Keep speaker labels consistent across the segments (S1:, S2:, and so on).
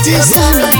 S1: राजेश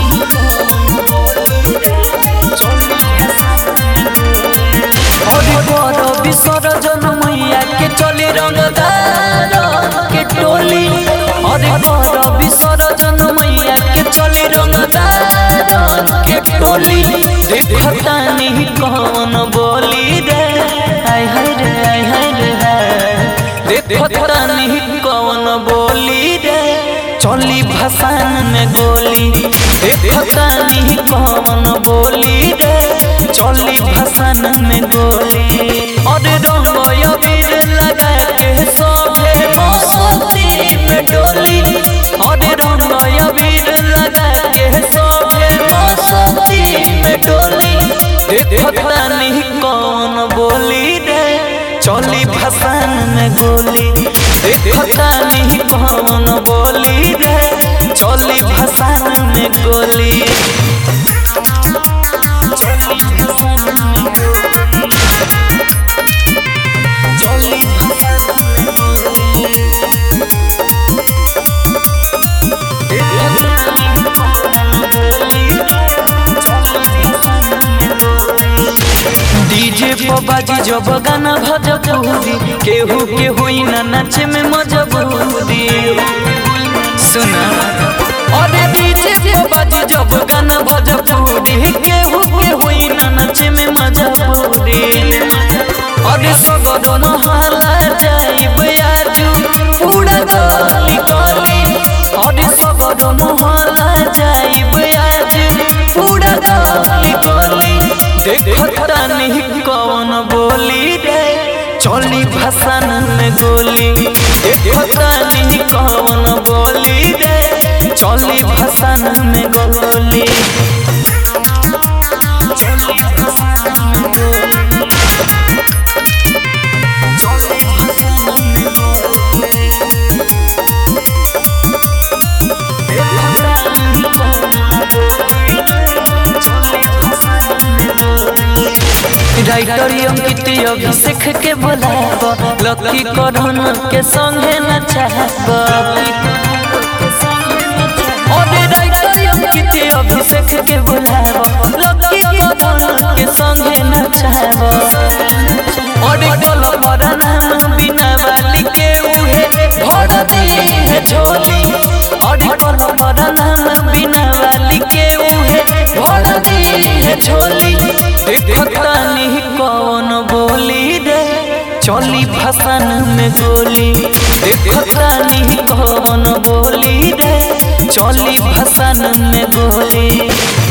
S2: विसर्जन मैया के चली रंगदार के टोली। अरे कर विसर्जन मैया के चली रंगदार के टोली। देखता नहीं कौन बोली रे हाय हाय रे हाय हाय रे हाय। देखता नहीं कौन बोली रे चली भसान में गोली। देखता नहीं कौन बोली रे चली भसान में गोली। और रंग अबीर लगा के सोभे मौसती में डोली। और रंग अबीर लगा के सोभे मौसती में डोली। देखता नहीं कौन बोली रे चली भसान में गोली। देखता नहीं कौन बोली रे चली भसान में गोली। डीजे पर बाजी जब गाना भजपूरी केहू के हुई ना नाचे में मजबूरी। सुना और डीजे पर बाजी जब गाना भजपूरी केहू के हुई ना नाचे में मजबूरी। और सगर महला जाइब आजू पूरा गली गली। और सगर महला जाइब आज पूरा गली गली। देखता नहीं कौन बोली रे चली भसान में गोली। देखता नहीं कौन बोली रे चली भसान में गोली। राइटर अंकित अभिषेक के बोलाब लकी करण के संगे नचाब। और राइटर अंकित अभिषेक के बोलाब लकी करण के संगे नचाब। और कल पर नाम बिना वाली के उहे भर दी है झोली। और कल पर नाम बिना वाली के उहे भर दी है झोली। देखता नहीं कौन बोली रे चली भसान में गोली। देखता नहीं कौन बोली रे चली भसान में गोली।